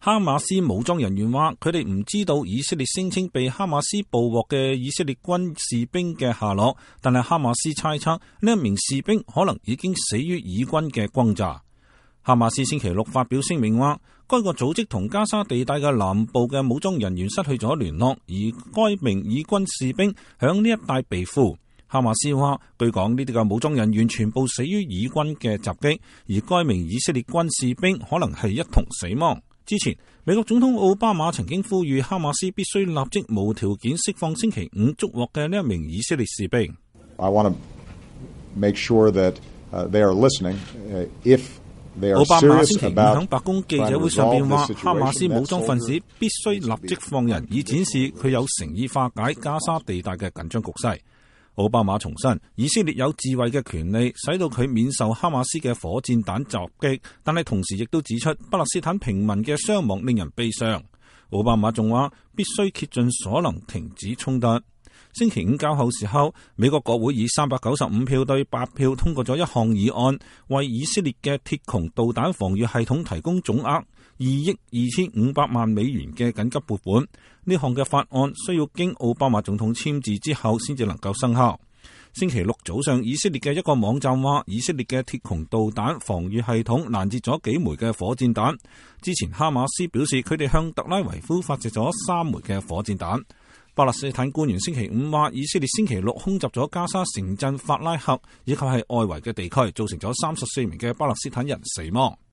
哈馬斯武裝人員話，佢哋唔知道以色列聲稱被哈馬斯捕獲嘅以色列軍士兵嘅下落，但係哈馬斯猜測呢一名士兵可能已經死於以軍嘅轟炸。哈馬斯星期六發表聲明話，該個組織同加沙地帶嘅南部嘅武裝人員失去咗聯絡，而該名以軍士兵響呢一帶被俘。哈馬斯話，據講呢啲嘅武裝人員全部死於以軍嘅襲擊，而該名以色列軍士兵可能係一同死亡。之前，美國總統奧巴馬曾經呼籲哈馬斯必須立即無條件釋放星期五捉獲嘅呢一名以色列士兵。 I want to make sure that they are listening. If they are serious about 奧巴馬星期五喺白宮記者會上邊話，哈馬斯武裝分子必須立即放人，以展示佢有誠意化解加沙地帶嘅緊張局勢。奧巴馬重申，以色列有自衛嘅權利，使到佢免受哈馬斯嘅火箭彈襲擊，但係同時亦都指出，巴勒斯坦平民嘅傷亡令人悲傷。奧巴馬仲話，必須竭盡所能停止衝突。星期五較後時候，美國國會以395票對8票通過咗一項議案，為以色列嘅鐵穹導彈防禦系統提供總額2億2500萬美元嘅緊急撥款。呢項嘅法案需要經奧巴馬總統簽字之後先至能夠生效。星期六早上，以色列嘅一個網站話，以色列嘅鐵穹導彈防禦系統攔截咗幾枚嘅火箭彈。之前哈馬斯表示，佢哋向特拉維夫發射咗3枚嘅火箭彈。巴勒斯坦官員星期五話，以色列星期六空襲咗加沙城鎮法拉赫以及係外圍嘅地區，造成咗34名嘅巴勒斯坦人死亡。